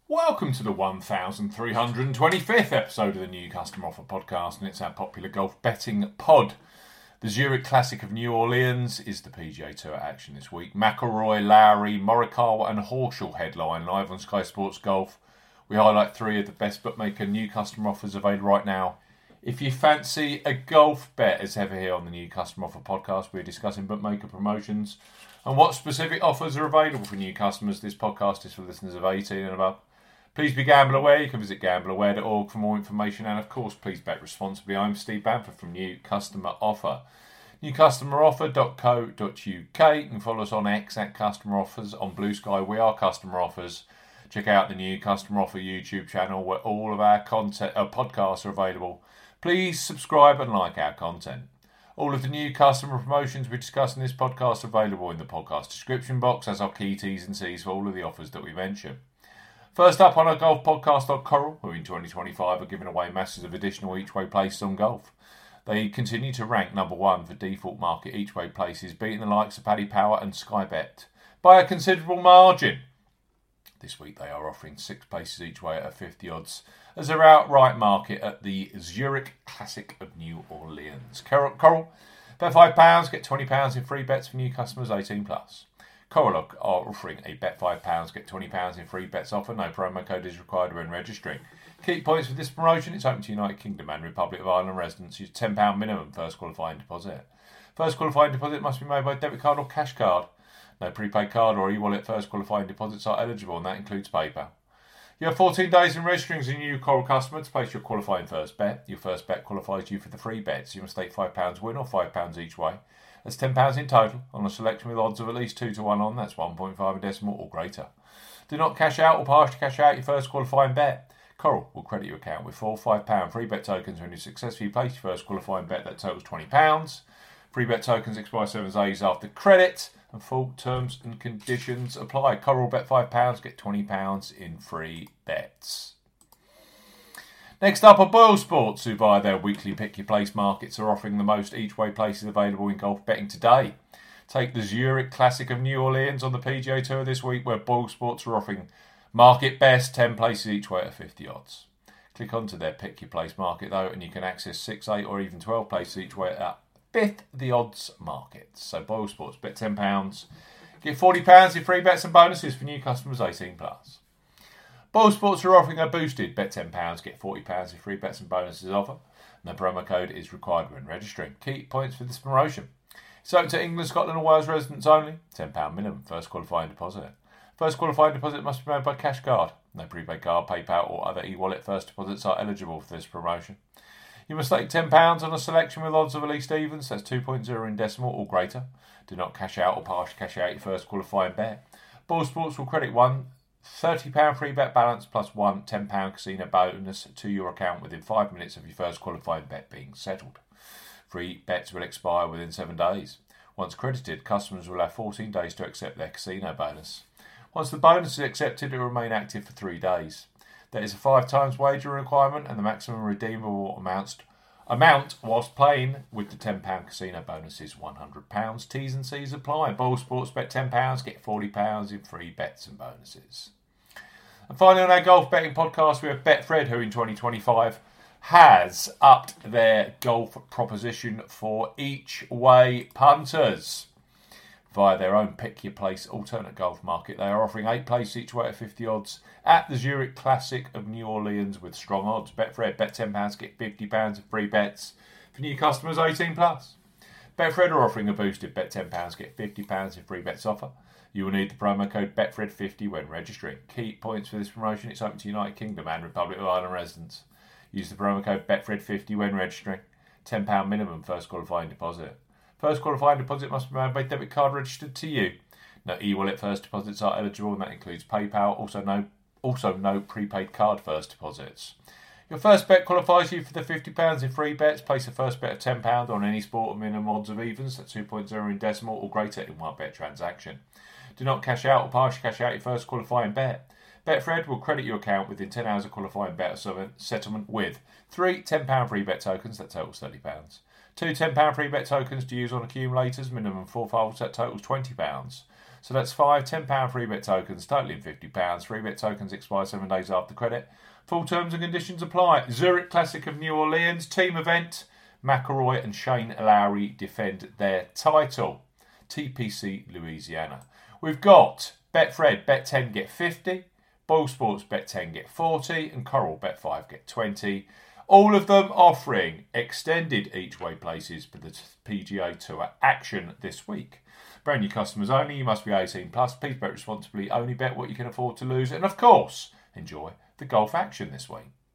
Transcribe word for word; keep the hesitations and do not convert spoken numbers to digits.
Welcome to the one thousand three hundred twenty-fifth episode of the New Customer Offer Podcast, and it's our popular golf betting pod. The Zurich Classic of New Orleans is the P G A Tour action this week. McIlroy, Lowry, Morikawa and Horschel headline live on Sky Sports Golf. We highlight three of the best bookmaker new customer offers available right now. If you fancy a golf bet, as ever here on the New Customer Offer Podcast, we're discussing bookmaker promotions and what specific offers are available for new customers. This podcast is for listeners of eighteen and above. Please be gamble aware. You can visit gamble aware dot org for more information. And of course, please bet responsibly. I'm Steve Bamford from New Customer Offer. new customer offer dot co dot uk. You can follow us on X at Customer Offers. On Blue Sky, we are Customer Offers. Check out the New Customer Offer YouTube channel where all of our content, uh, podcasts are available. Please subscribe and like our content. All of the new customer promotions we discuss in this podcast are available in the podcast description box as our key T's and C's for all of the offers that we mention. First up on our golf podcast on Coral, who in twenty twenty-five are giving away masses of additional each-way places on golf. They continue to rank number one for default market each-way places, beating the likes of Paddy Power and Sky Bet by a considerable margin. This week they are offering six places each way at fifty odds as their outright market at the Zurich Classic of New Orleans. Coral, bet five pounds, get twenty pounds in free bets for new customers eighteen plus. Coral are offering a bet five pounds, get twenty pounds in free bets offer. No promo code is required when registering. Key points for this promotion: it's open to United Kingdom and Republic of Ireland residents. Use ten pounds minimum first qualifying deposit. First qualifying deposit must be made by debit card or cash card. No prepaid card or e-wallet first qualifying deposits are eligible, and that includes PayPal. You have fourteen days in registering as a new Coral customer to place your qualifying first bet. Your first bet qualifies you for the free bets. You must stake five pounds win or five pounds each way. That's ten pounds in total on a selection with odds of at least two to one on. That's one point five in decimal or greater. Do not cash out or partially cash out your first qualifying bet. Coral will credit your account with four five pounds free bet tokens when you successfully place your first qualifying bet that totals twenty pounds. Free bet tokens expire seven days after credit, and full terms and conditions apply. Coral, bet five pounds, get twenty pounds in free bets. Next up are Boyle Sports, who via their weekly pick your place markets are offering the most each-way places available in golf betting today. Take the Zurich Classic of New Orleans on the P G A Tour this week, where Boyle Sports are offering market best ten places each way at fifty odds. Click onto their pick your place market though, and you can access six, eight or even twelve places each way at fifth the odds market. So Boyle Sports, bet ten pounds, get forty pounds in free bets and bonuses for new customers eighteen plus. Boyle Sports are offering a boosted bet ten pounds, get forty pounds in free bets and bonuses offer. No promo code is required when registering. Key points for this promotion: it's open to England, Scotland and Wales residents only. ten pounds minimum first qualifying deposit. First qualifying deposit must be made by cash card. No prepaid card, PayPal or other e-wallet first deposits are eligible for this promotion. You must stake ten pounds on a selection with odds of at least evens, that's two point oh in decimal or greater. Do not cash out or partially cash out your first qualifying bet. Boyle Sports will credit one thirty pounds free bet balance plus one ten pounds casino bonus to your account within five minutes of your first qualifying bet being settled. Free bets will expire within seven days. Once credited, customers will have fourteen days to accept their casino bonus. Once the bonus is accepted, it will remain active for three days. There is a five times wager requirement, and the maximum redeemable amounts, amount whilst playing with the ten pounds casino bonus is one hundred pounds. T's and C's apply. Boyle Sports, bet ten pounds, get forty pounds in free bets and bonuses. And finally on our golf betting podcast, we have Betfred, who in twenty twenty-five has upped their golf proposition for each-way punters. Via their own pick your place alternate golf market, they are offering eight places each way at fifty odds at the Zurich Classic of New Orleans with strong odds. Betfred, bet ten pounds, get fifty pounds in free bets for new customers eighteen plus. Betfred are offering a boosted bet ten pounds, get fifty pounds in free bets offer. You will need the promo code bet fred fifty when registering. Key points for this promotion: it's open to United Kingdom and Republic of Ireland residents. Use the promo code bet fred fifty when registering. ten pounds minimum first qualifying deposit. First qualifying deposit must be made by debit card registered to you. No e-wallet first deposits are eligible, and that includes PayPal. Also no, also no prepaid card first deposits. Your first bet qualifies you for the fifty pounds in free bets. Place a first bet of ten pounds on any sport with minimum odds of evens at two point oh in decimal or greater in one bet transaction. Do not cash out or partially cash out your first qualifying bet. Betfred will credit your account within ten hours of qualifying bet settlement with three ten pounds free bet tokens that totals thirty pounds. Two ten pounds free bet tokens to use on accumulators, minimum four folds that totals twenty pounds. So that's five ten pound free bet tokens, totaling fifty pounds. Free bet tokens expire seven days after credit. Full terms and conditions apply. Zurich Classic of New Orleans, team event. McIlroy and Shane Lowry defend their title. T P C Louisiana. We've got Betfred, bet ten, get fifty. Boyle Sports, bet ten, get forty. And Coral, bet five, get twenty. All of them offering extended each way places for the P G A Tour action this week. Brand new customers only. You must be eighteen plus. Please bet responsibly. Only bet what you can afford to lose. And of course, enjoy the golf action this week.